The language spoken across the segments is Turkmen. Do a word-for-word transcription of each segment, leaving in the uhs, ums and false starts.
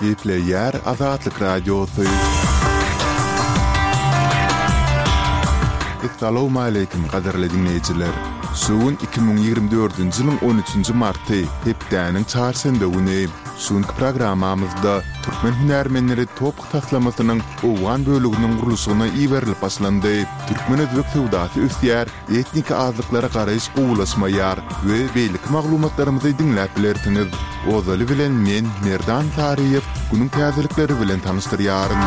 Gepleyer Azatlık Radyosu. Assalamu alaykum qadarly dinleyijiler. Suun iki bin ýygrimi dördünji ýylyň on üçünji marty hepdäniň çarşamba güni suňky programmamyzda türkmen hünärmenleri top taslamasynyň owan bölüginiň gurulşyna iwerilip başlandy. Türkmen özbek sowdasy ösýär, etnik azlyklara garaýyş gowulaşmaýar we beýlik maglumatlarymyzy dinläp bilersiňiz. Ozaly bilen men Merdan Tariýew günüň täzelikleri bilen tanışdyrýaryn.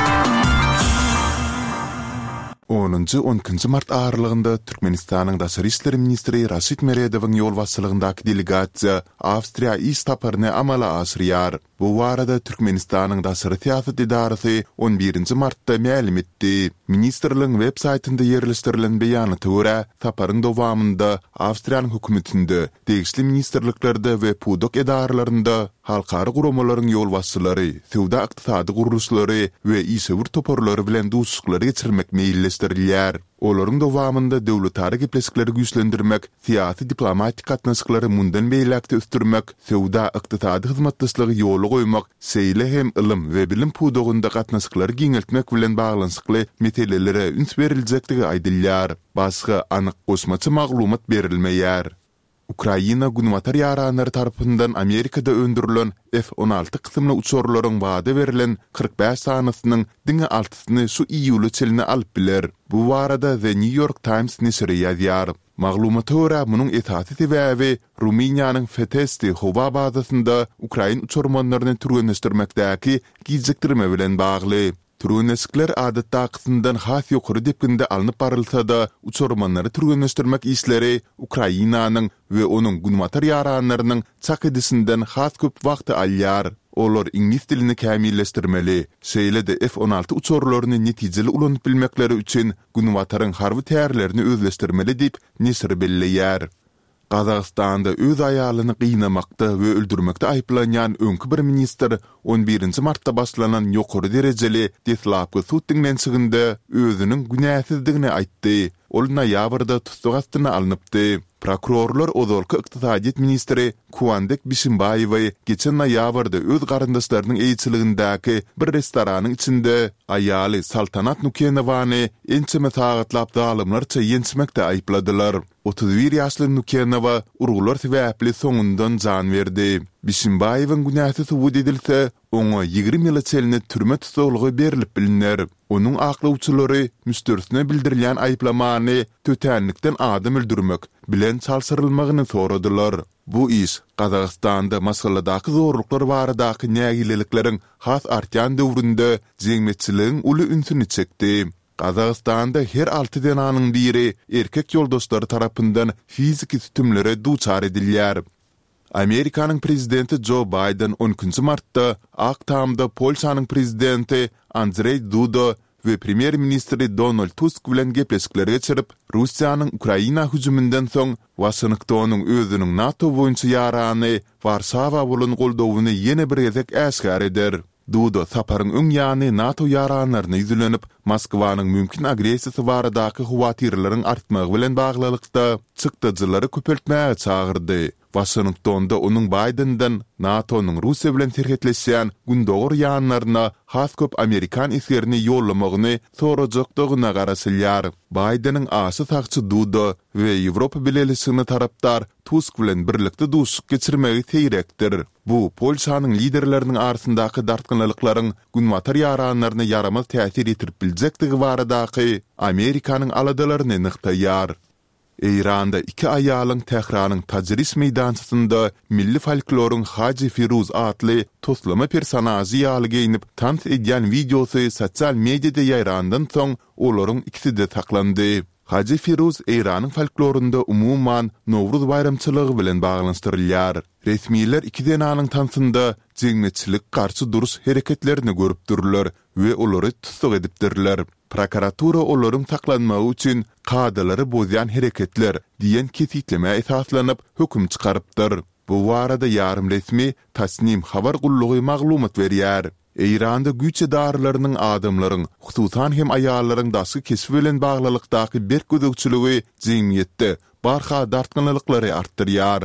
onunji on ikinji mart aralygynda Türkmenistanyň Daşary işleri ministri Raşid Meredowyň ýol başçylygyndaky delegasiýa Awstriýa iş taparyny amala aşyrýar. Bu barada Türkmenistanyň Daşary siýasat idarasy on birinji martda ma'lum etdi. Ministrligiň web saýtynda ýerleşdirilen beýanaty görä, taparyň dowamında Awstriýanyň hökümetinde, degişli ministrliklerde we pudok edaralarynda halkary guramalaryň ýol başçylary, sowda ykdysady guruluşlary we işewir toparlary bilen duşuklary geçirmek meýilleşdirilýär. Olaryň dowamında döwletary gepleşikleri güýçlendirmek, siýasy diplomatik gatnaşyklary mundan beýlekde üstürmek, sowda ykdysady hyzmatdaşlygy ýoly goýmak, seýle hem ilim we bilim pudogunda gatnaşyklary giňeltmek bilen baglanyşykly meselelere üns beriljektigi aýdylýar. Başga anyk goşmaçy maglumat berilmeýär. Ukraina Günwatar ýaranlary tarapyndan Amerikada öndürilen F on alty kysymly uçurlaryň bada berilen kırk beş sanasynyň diňe altysyny şu iýuly çeline alyp biler. Bu barada The New York Times nesiri ýazýar. Maglumata görä munyň esasy sebäbi Ruminiýanyň Fetesti howa bazasynda Ukraina uçurmanlaryny türgenleşdirmekdäki gizlikdirme bilen bagly. Türgenleşikler adatda kysyndan has ýokary depkinde alınıp barylsa-da, uçurmanlary türgenleşdirmek işleri Ukrainanyň we onuň Günwatar ýaranlarynyň çak edisinden has köp wagty alýar. Olar ingilis dilini kämilleşdirmeli. Şeýle-de F on alty uçurlaryny netijeli ulanyp bilmekleri üçin Günwataryň harby täýärlerini özleşdirmeli dip nesir belleýär. Gazagystanda öz aýalyny gıynamakda we öldürmekde aýplanýan öňkü bir minister on birinji martda başlanan ýokary derejeli deslapky sud diňlenşiginde özüniň günäsizdigini aýtdy. Ol noýabrda tutsak astyna alınıpdy. Prokurorlar ozalky ykdysadyet ministri Kuandek Bişimbaýewy geçen noýabrda öz garyndaşlarynyň eýçiligindäki bir restoranyň içinde aýaly Saltanat Nukenowany ençeme taýgatlap dalymlarça ýençmekde aýpladylar. otuz bir ýaşly Nukenowa urgular sebäpli soňundan jan berdi. Bişimbaýewyň günäsi subut edilse, oňa ýygrimi ýyl çeline türme tutulgy berilip bilinler. Onuň aklawçylary müstersine bildirilýän aýplamany tötenlikden adam öldürmek bilen çalsyrylmagyny soradylar. Bu iş Gazagystanda masaladaky zorluklar baradaky nägilelikleriň has artýan döwründe jeňmetçiligiň uly ünsüni çekdi. Gazagystanda her alty denanyň biri erkek ýoldaşlary tarapyndan fiziki tütümlere duçar edilýär. Amerikanyň prezidenti Joe Biden on ikinji martda Aktamda Polşanyň prezidenti Andrzej Duda we premier ministri Donald Tusk bilen gepleşikleri geçirip Russiýanyň Ukraina hüjümünden soň Washingtonyň özüniň NATO boýunça ýarany Warsawa bolan goldawyny ýene bir gezek äşgär eder. Duda saparyň öň ýany NATO ýaranlaryny ýüzlenip Moskwanyň mümkin agresiýasy baradaky howatyrlaryň artmagy bilen baglylykda çykdyjylary köpeltmäge çagyrdy. Washingtonda onuň Biden'dan NATO'nun Russiýa bilen terhetleşýän gündogor ýanlaryna has köp Amerikan eskerini ýollamagyny sorajakdygyna garaşylýar. Biden'in aşy sagçy Duda we Ýewropa bilelisini tarapdar Tusk bilen birlikde duşuk geçirmegi teýrekdir. Bu Polşanyň liderleriniň arasyndaky dartgynlyklaryň Günwatar ýaranlaryna yaramaz täsir etip biljekdigi baradaky Amerikanyň aladalaryny nyktaýar. İran'da iki aýalyň tähranyň tajris meýdançysynda milli folkloryň Haji Firuz atly toslama personaji ýaly giyinip tans edýän videosy sosial mediada ýaýrandan soň olaryň ikisi de saklandy. Haji Firuz İran'ın folklorunda umuman Nowruz bayramçylygy bilen baglanyşdyrylýar. Resmiler iki denanyň tansynda jeňmetçilik garşy duruş hereketlerini görüp dururlar we olary tutsak edipdirler. Prokuratura olaryň saklanmagy üçin kadalary bozýan hereketler diýen kesitleme esaslanyp höküm çykarypdyr. Bu barada ýarym resmi Tasnim habar gullugy maglumat berýär. İran'da güç edarlarynyň adamlaryň, hususan hem aýallaryň daşy kesip bilen baglylykdaky bir gözükçüligi jemgyýetde barha dartgynlyklary artdyrýar.